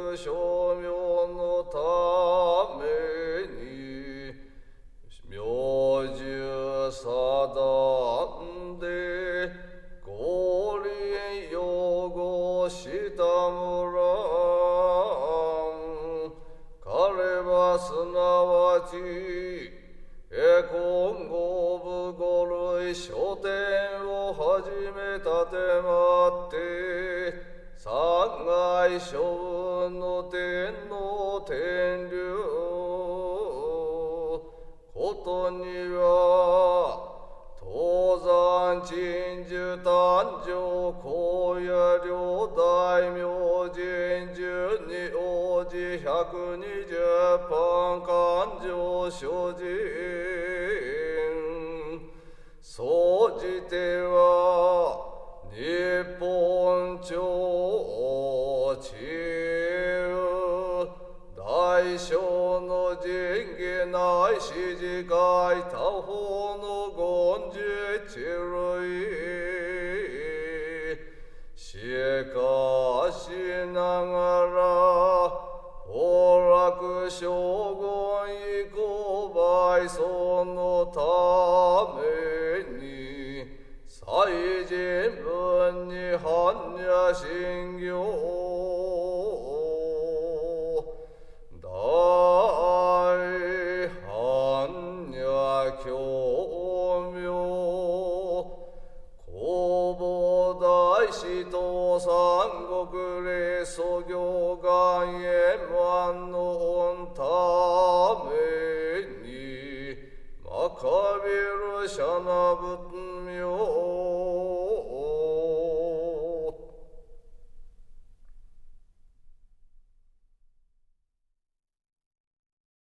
称名のために明寿定んで五輪擁護した村彼はすなわち今後部五類書店を始めたてまって三階将軍の天皇天竜ことには東山鎮守誕生荒野両大名人順に応じ120番勘定所人総じては日本朝中大小の人下ないし自戒他方の権樹地類しかしながら崩落将軍以降倍走のために祭人分に般若心経大般若経明弘法大師と三国霊祖行願円満の御ためにマカビルシャナブッ